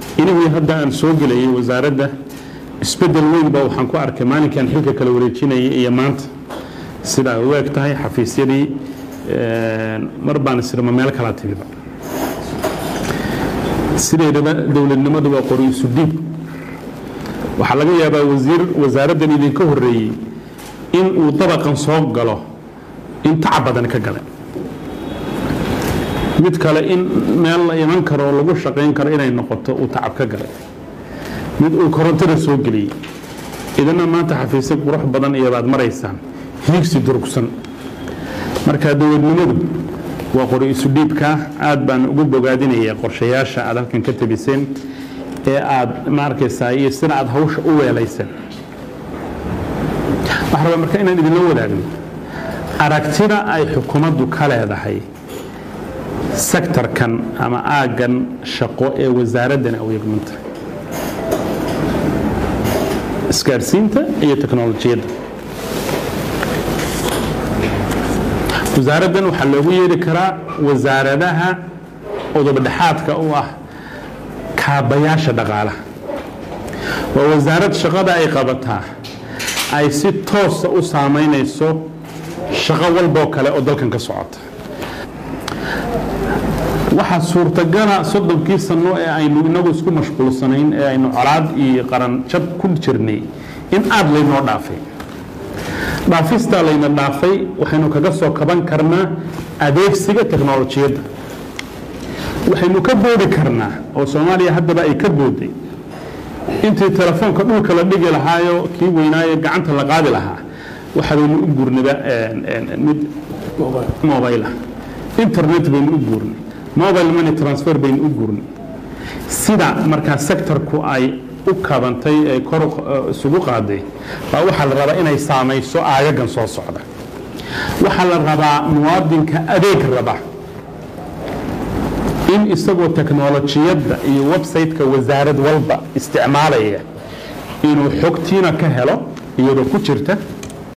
inuu hadda aan soo galay wasaaradda isbedel weyn baa waxaan ku arkay maalinkan xilka kala wareejinayay iyo maanta sida ay u eg tahay xafiisyadii mar baan isirma meel kala timiba sideedaba dowladnimadu waa qori isu dhiib waxaa laga yaabaa wasaaraddan idinka horreeyey in uu dabaqan soo galo in tacab badan ka galay mid kale in meel la iman karo oo lagu shaqayn karo inay noqoto uu tacab ka galay mid uu korontada soo geliyey idina maanta xafiisyo qurux badan iyo baad maraysaan hiigsi durugsan marka dowladnimadu waa qori isu dhiibka aad baan ugu bogaadinayaa qorshayaasha aad halkan ka tabiseen ee aad ma arkaysaa iyo sida aad hawsha u weelayseen waxaa rabaa marka inaan idinla wadaagno aragtida ay xukuumaddu ka leedahay sektorkan ama aaggan shaqo ee wasaaraddan u yegmanta isgaarsiinta iyo teknolojiyadda wasaaraddan waxaa loogu yeeri karaa wasaaradaha udubdhexaadka u ah kaabayaasha dhaqaalaha waa wasaarad shaqada ay qabataa ay si toosa u saamaynayso shaqo walboo kale oo dalkan ka socota waxaa suurtagala 30 sano ee aynu inagu isku mashquulsanayn ee aynu colaad iyo qaran jab ku jirnay in aad laynoo dhaafay dhaafista layna dhaafay waxaynu kaga soo kaban karnaa adeegsiga teknolojiyadda waxaynu ka boodi karnaa oo Soomaaliya haddaba ay ka booday intii telefoonka dhulka la dhigi lahaayo kii weynaayo gacanta la qaadi lahaa waxaanu u gurnida mid mobile internet baynu u gurnay mobile money transfer baynu u gurnay sida markaa sektorku ay u kabantay ee kor isugu qaaday baa waxaa la rabaa inay saamayso aagagan soo socda waxaa la rabaa muwaadinka adeeg raba in isagoo teknolojiyadda iyo website-ka wasaarad walba isticmaalaya inuu xogtiina ka helo iyadoo ku jirta